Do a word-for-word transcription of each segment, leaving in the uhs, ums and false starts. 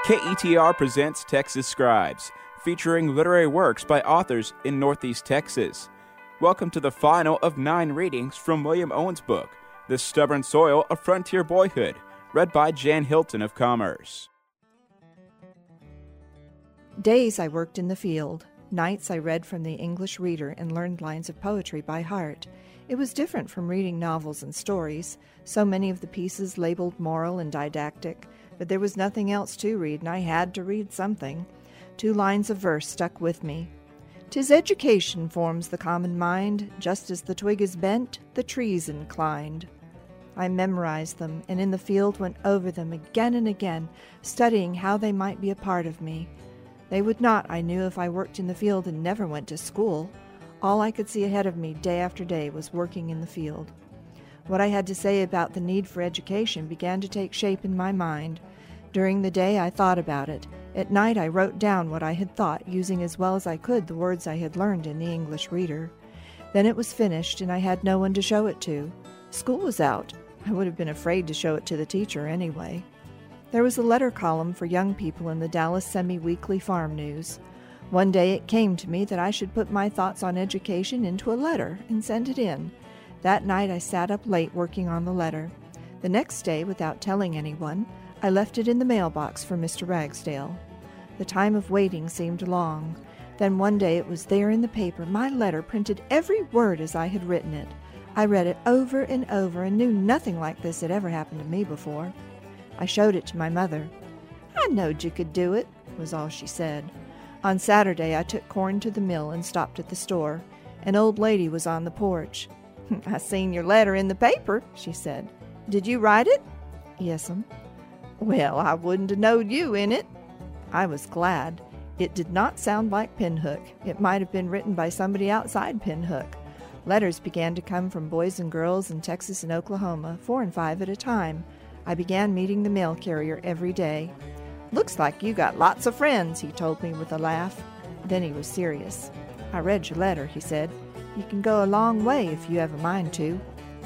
K E T R presents Texas Scribes, featuring literary works by authors in Northeast Texas. Welcome to the final of nine readings from William Owen's book, The Stubborn Soil of Frontier Boyhood, read by Jan Hilton of Commerce. Days I worked in the field. Nights I read from the English Reader and learned lines of poetry by heart. It was different from reading novels and stories, so many of the pieces labeled moral and didactic, but there was nothing else to read, and I had to read something. Two lines of verse stuck with me. "'Tis education forms the common mind, just as the twig is bent, the tree's inclined." I memorized them, and in the field went over them again and again, studying how they might be a part of me. They would not, I knew, if I worked in the field and never went to school. All I could see ahead of me day after day was working in the field. What I had to say about the need for education began to take shape in my mind. During the day I thought about it. At night I wrote down what I had thought, using as well as I could the words I had learned in the English Reader. Then it was finished, and I had no one to show it to. School was out. I would have been afraid to show it to the teacher anyway. There was a letter column for young people in the Dallas Semi-Weekly Farm News. One day it came to me that I should put my thoughts on education into a letter and send it in. That night I sat up late working on the letter. The next day, without telling anyone, I left it in the mailbox for Mister Ragsdale. The time of waiting seemed long. Then one day it was there in the paper, my letter printed every word as I had written it. I read it over and over and knew nothing like this had ever happened to me before. I showed it to my mother. "I knowed you could do it," was all she said. On Saturday I took corn to the mill and stopped at the store. An old lady was on the porch. "I seen your letter in the paper," she said. "Did you write it?" "Yes'm." "Well, I wouldn't have knowed you in it." I was glad. It did not sound like Pinhook. It might have been written by somebody outside Pinhook. Letters began to come from boys and girls in Texas and Oklahoma, four and five at a time. I began meeting the mail carrier every day. "Looks like you got lots of friends," he told me with a laugh. Then he was serious. "I read your letter," he said. "You can go a long way if you have a mind to."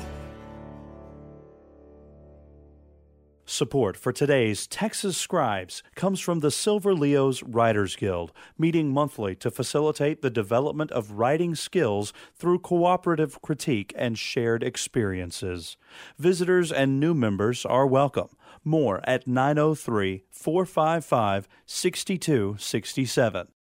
Support for today's Texas Scribes comes from the Silver Leos Writers Guild, meeting monthly to facilitate the development of writing skills through cooperative critique and shared experiences. Visitors and new members are welcome. More at nine oh three, four five five, six two six seven.